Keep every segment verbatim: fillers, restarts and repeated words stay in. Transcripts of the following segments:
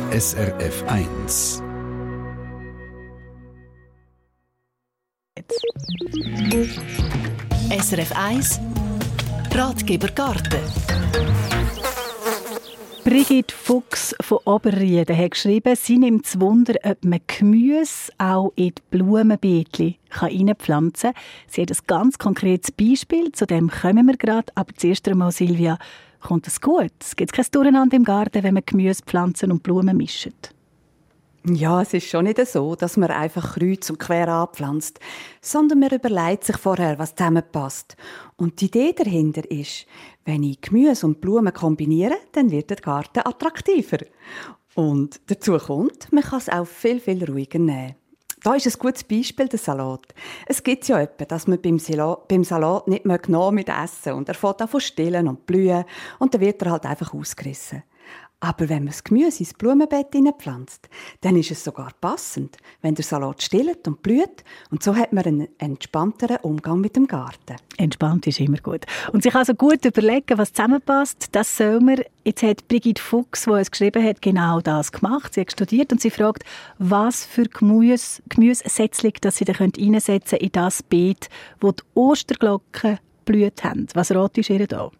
S R F eins. S R F eins Ratgeber Garten. Brigitte Fuchs von Oberrieden hat geschrieben, sie nimmt es Wunder, ob man Gemüse auch in die Blumenbeetchen hineinpflanzen kann. Sie hat ein ganz konkretes Beispiel, zu dem kommen wir gerade. Aber zuerst einmal, Silvia, kommt es gut? Es gibt kein Durcheinander im Garten, wenn man Gemüse, Pflanzen und Blumen mischt? Ja, es ist schon nicht so, dass man einfach kreuz und quer anpflanzt, sondern man überlegt sich vorher, was zusammenpasst. Und die Idee dahinter ist, wenn ich Gemüse und Blumen kombiniere, dann wird der Garten attraktiver. Und dazu kommt, man kann es auch viel, viel ruhiger nehmen. Da ist ein gutes Beispiel der Salat. Es gibt ja etwa, dass man beim Salat, beim Salat nicht mehr genau mit essen und er fängt an zu stillen und blühen und dann wird er halt einfach ausgerissen. Aber wenn man das Gemüse ins Blumenbett hineinpflanzt, dann ist es sogar passend, wenn der Salat stillt und blüht. Und so hat man einen entspannteren Umgang mit dem Garten. Entspannt ist immer gut. Und sich also gut überlegen, was zusammenpasst, das soll man. Jetzt hat Brigitte Fuchs, die es geschrieben hat, genau das gemacht. Sie hat studiert und sie fragt, was für Gemüse, Gemüsesätzchen das sie da reinsetzen können in das Beet, wo die Osterglocken blüht haben. Was ratest du ihr da?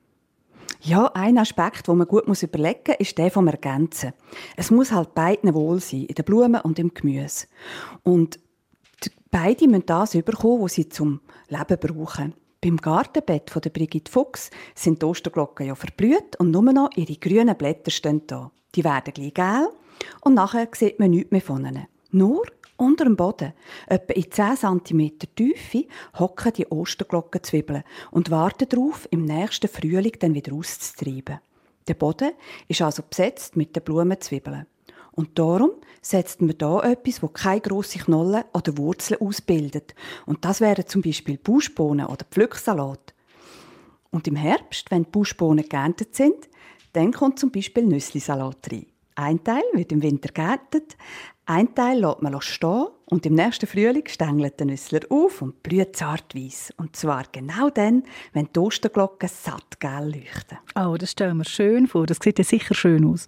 Ja, ein Aspekt, den man gut überlegen muss, ist der vom Ergänzen. Es muss halt beiden wohl sein, in den Blumen und im Gemüse. Und beide müssen das bekommen, was sie zum Leben brauchen. Beim Gartenbett von der Brigitte Fuchs sind die Osterglocken ja verblüht und nur noch ihre grünen Blätter stehen da. Die werden gleich gelb und nachher sieht man nichts mehr von ihnen. Nur unter dem Boden, etwa in zehn Zentimeter Tiefe, hocken die Osterglockenzwiebeln und warten darauf, im nächsten Frühling dann wieder auszutreiben. Der Boden ist also besetzt mit den Blumenzwiebeln. Und darum setzt man hier etwas, das keine grossen Knollen oder Wurzeln ausbildet. Und das wären zum Beispiel Buschbohnen oder Pflücksalat. Und im Herbst, wenn die Buschbohnen geerntet sind, dann kommt zum Beispiel Nüsslisalat rein. Ein Teil wird im Winter geerntet, ein Teil lässt man stehen und im nächsten Frühling stängelt der Nüssler auf und blüht zartweiss. Und zwar genau dann, wenn die Osterglocken sattgel leuchten. Oh, das stellen wir schön vor. Das sieht ja sicher schön aus.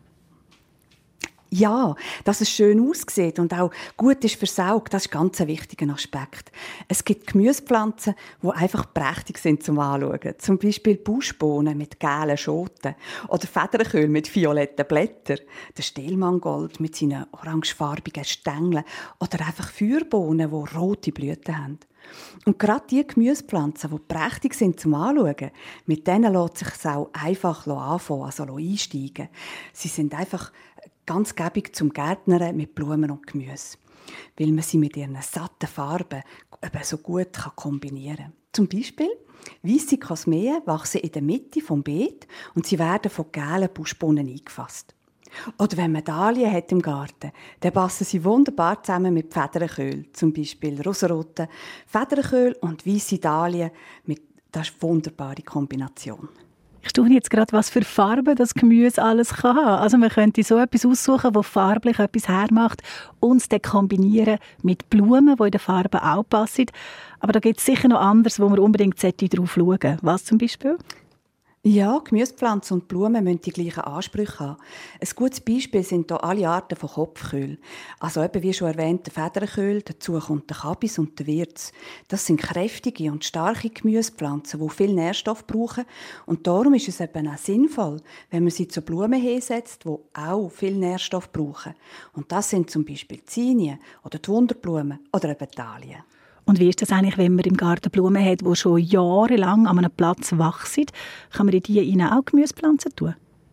Ja, dass es schön aussieht und auch gut ist versaugt, das ist ganz ein wichtiger Aspekt. Es gibt Gemüsepflanzen, die einfach prächtig sind zum Anschauen. Zum Beispiel Buschbohnen mit gelben Schoten oder Federkohl mit violetten Blättern, der Stehlmangold mit seinen orangefarbigen Stängeln oder einfach Feuerbohnen, die rote Blüten haben. Und gerade die Gemüsepflanzen, die prächtig sind zum Anschauen, mit denen lässt sich es auch einfach anfangen, also einsteigen. Sie sind einfach ganz gäbig zum Gärtnern mit Blumen und Gemüse, weil man sie mit ihren satten Farben eben so gut kombinieren kann. Zum Beispiel weisse Kosmeen wachsen in der Mitte des Beet und sie werden von gelben Buschbohnen eingefasst. Oder wenn man Dahlien hat im Garten, dann passen sie wunderbar zusammen mit Federkohl, zum Beispiel rosarote Federkohl und weisse Dahlien. Das ist eine wunderbare Kombination. Ich staune jetzt gerade, was für Farben das Gemüse alles kann haben. Also man könnte so etwas aussuchen, das farblich etwas hermacht und es dann kombinieren mit Blumen, die in den Farben auch passen. Aber da gibt es sicher noch anderes, wo man unbedingt darauf schauen sollte. Was zum Beispiel? Ja, Gemüsepflanzen und Blumen müssen die gleichen Ansprüche haben. Ein gutes Beispiel sind hier alle Arten von Kopfkohl. Also eben wie schon erwähnt, der Federkohl, dazu kommt der Kabis und der Wirz. Das sind kräftige und starke Gemüsepflanzen, die viel Nährstoff brauchen. Und darum ist es eben auch sinnvoll, wenn man sie zu Blumen hinsetzt, die auch viel Nährstoff brauchen. Und das sind zum Beispiel Zinien oder die Wunderblumen oder eben Dahlien. Und wie ist das eigentlich, wenn man im Garten Blumen hat, die schon jahrelang an einem Platz wachsen? Kann man in die hinein auch Gemüsepflanzen tun?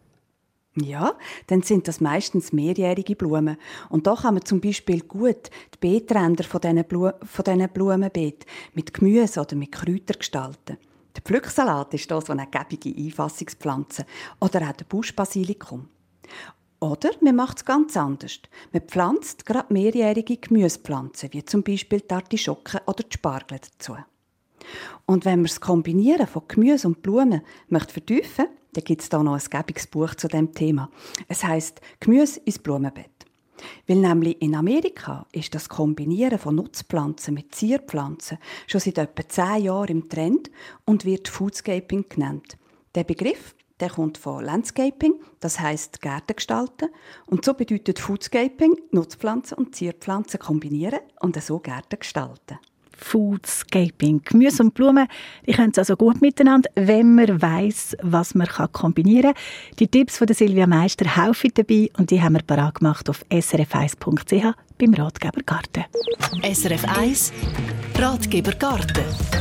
Ja, dann sind das meistens mehrjährige Blumen. Und da kann man zum Beispiel gut die Beetränder von diesen, Blu- von diesen Blumenbeeten mit Gemüse oder mit Kräutern gestalten. Der Pflücksalat ist da so eine gäbige Einfassungspflanze. Oder auch der Buschbasilikum. Oder man macht es ganz anders. Man pflanzt gerade mehrjährige Gemüsepflanzen, wie zum Beispiel die Artischocken oder die Spargel dazu. Und wenn man das Kombinieren von Gemüse und Blumen möchte vertiefen, dann gibt es da noch ein gäbiges Buch zu diesem Thema. Es heisst «Gemüse ins Blumenbett». Weil nämlich in Amerika ist das Kombinieren von Nutzpflanzen mit Zierpflanzen schon seit etwa zehn Jahren im Trend und wird Foodscaping genannt. Der Begriff der kommt von Landscaping, das heisst Gärten gestalten. Und so bedeutet Foodscaping, Nutzpflanzen und Zierpflanzen kombinieren und so Gärten gestalten. Foodscaping. Gemüse und Blumen, die können es also gut miteinander, wenn man weiss, was man kombinieren kann. Die Tipps von der Silvia Meister helfen dabei und die haben wir parat gemacht auf s r f eins punkt c h beim Ratgeber Garten. S R F eins Ratgeber Garten.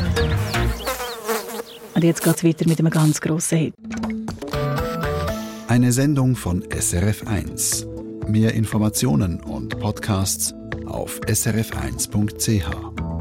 Und jetzt geht es weiter mit einem ganz grossen Hit. Eine Sendung von S R F eins. Mehr Informationen und Podcasts auf s r f eins punkt c h.